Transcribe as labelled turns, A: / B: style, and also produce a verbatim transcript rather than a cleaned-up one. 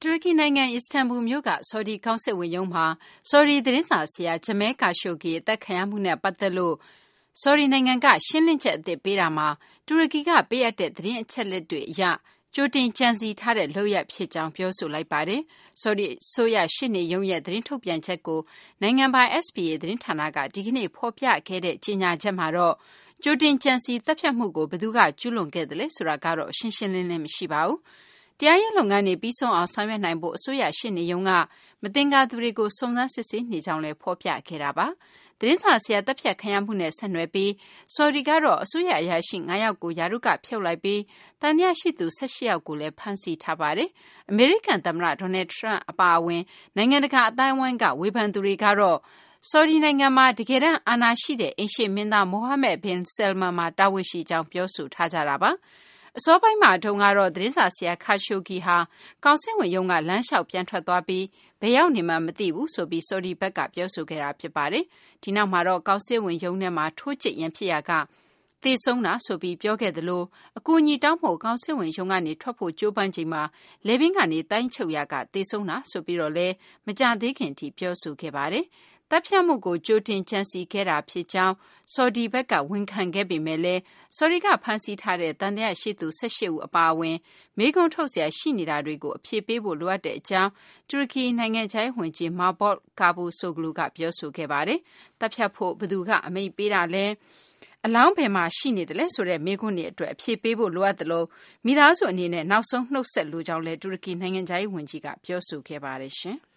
A: တူရကီနိုင်ငံအစ္စတန်ဘူမြို့ကဆော်ဒီကောင်စစ်ဝန်ရုံးမှာဆော်ဒီသတင်းစာဆရာဂျမဲကာရှိုဂီအသက်ခံရမှုနဲ့ပတ်သက်လို့ဆော်ဒီနိုင်ငံကရှင်းလင်းချက်အသစ်ပေးတာမှာတူရကီကပေးအပ်တဲ့သတင်းအချက်လက်တွေအရကြိုတင်ကြံစည်ထားတဲ့လုပ်ရပ်ဖြစ်ကြောင်းပြောဆိုလိုက်ပါတယ်။ဆော်ဒီဆိုရရှစ်နေရုံးရဲ့သတင်းထုတ်ပြန်ချက်ကိုနိုင်ငံပိုင် S P A သတင်းဌာနကဒီကနေ့ဖော်ပြခဲ့တဲ့ကြေညာချက်မှာတော့ကြိုတင်ကြံစည်တပ်ဖြတ်မှုကိုဘယ်သူကကျူးလွန်ခဲ့တယ်လဲဆိုတာကတော့ရှင်းရှင်းလင်းလင်းမရှိပါဘူး။တရားရေးလုပ်ငန်းတွေပြီးဆုံးအောင်ဆောင်ရွက်နိုင်ဖို့အစိုးရရှေ့နေရုံးကမသင်္ကာသူတွေကိုစုံစမ်းစစ်ဆေးနေကြောင်းလည်းဖော်ပြခဲ့တာပါ။သတင်းစာဆရာတပ်ဖြတ်ခံရမှုနဲ့ဆက်နွယ်ပြီးဆော်ဒီကတော့အစိုးရအရာရှိ၅ယောက်ကိုယာရုကဖြုတ်လိုက်ပြီးတန်တရားရှိသူ၁၈ယောက်ကိုလည်းဖမ်းဆီးထားပါတယ်။အမေရိကန်သမ္မတဒေါ်နယ်ထရန့်အပါအဝင်နိုင်ငံတကာအတိုင်းအဝိုင်းကဝေဖန်သူတွေကတော့ဆော်ဒီနိုင်ငံမှာတကယ်တမ်းအာဏာရှိတဲ့အိမ်ရှေ့မင်းသားမိုဟာမက်ဘင်ဆယ်လ်မန်မှာတာဝန်ရှိကြောင်းပြောဆိုထားကြတာပါ။အစောပိုင်းမှာတုန်းကတော့သတင်းစာဆရာခါရှိုဂီဟာကောင်စစ်ဝန်ရုံးကလမ်းလျှောက်ပြန်ထွက်သွားပြီးဘယ်ရောက်နေမှမသိဘူးဆိုပြီးဆော်ဒီဘက်ကပြောဆိုခဲ့တာဖြစ်ပါတယ်။ဒီနောက်မှာတော့ကောင်စစ်ဝန်ရုံးထဲမှာထိုးကျစ်ရန်ဖြစ်ရာကသေဆုံးတာဆိုပြီးပြောခဲ့သလိုအကူအညီတောင်းဖို့ကောင်စစ်ဝန်ရုံးကနေထွက်ဖို့ကြိုးပမ်းချိန်မှာလေဘင်းကနေတိုင်းချုပ်ရာကသေဆုံးတာဆိုပြီးတော့လည်းမကြသေးခင်ထိပြောဆိုခဲ့ပါတယ်။တပ်ဖြတ်မှုကိုကြိုတင်ကြံစည်ခဲ့တာဖြစ်ကြောင်းဆော်ဒီဘက်ကဝန်ခံခဲ့ပေမဲ့လည်းဆော်ဒီကဖမ်းဆီးထားတဲ့တန်တရားရှိသူ၁၈ဦးအပါအဝင်မေးခွန်းထုတ်เสียရှိနေတာတွေကိုအဖြေပေးဖို့လိုအပ်တဲ့အကြောင်းတူရကီနိုင်ငံခြားရေးဝန်ကြီးမာဘော့ကာဘူဆိုဂလူကပြောဆိုခဲ့ပါတယ်။တပ်ဖြတ်ဖို့ဘယ်သူကအမိန့်ပေးတာလဲအလောင်းဘယ်မှာရှိနေတယ်လဲဆိုတဲ့မေးခွန်းတွေအတွက်အဖြေပေးဖို့လိုအပ်တယ်လို့မိသားစုအနေနဲ့နောက်ဆုံးနှုတ်ဆက်လိုကြောင်းလဲတူရကီနိုင်ငံခြားရေးဝန်ကြီးကပြောဆိုခဲ့ပါတယ်ရှင်။